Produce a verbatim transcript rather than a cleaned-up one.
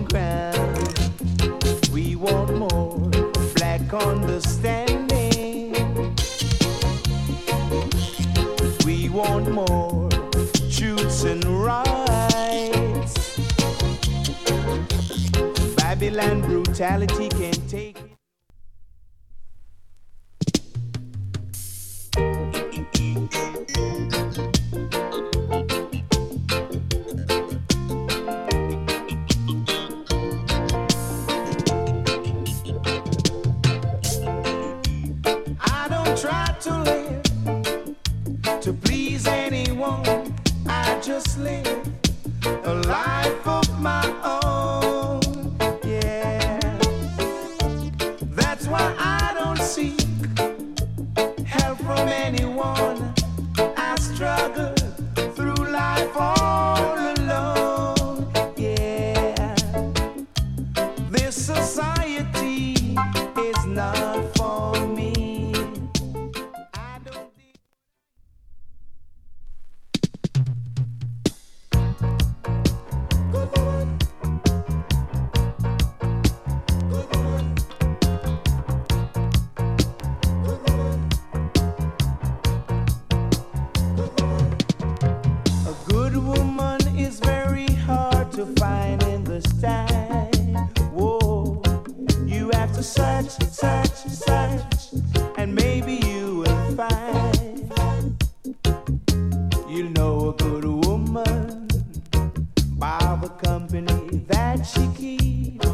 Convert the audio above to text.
ground. We want more black understanding. We want more truths and rights. Babylon brutality can't take it. I don't try to live to please anyone. I just live a life of my own. Yeah, that's why I don't seek help from anyone. I struggle through life all alone. Yeah, this society is not for me. I don't think a good woman is very hard to find in this time. Whoa, you have to search, search, search, and maybe you will find. You know a good woman by the company that she keeps.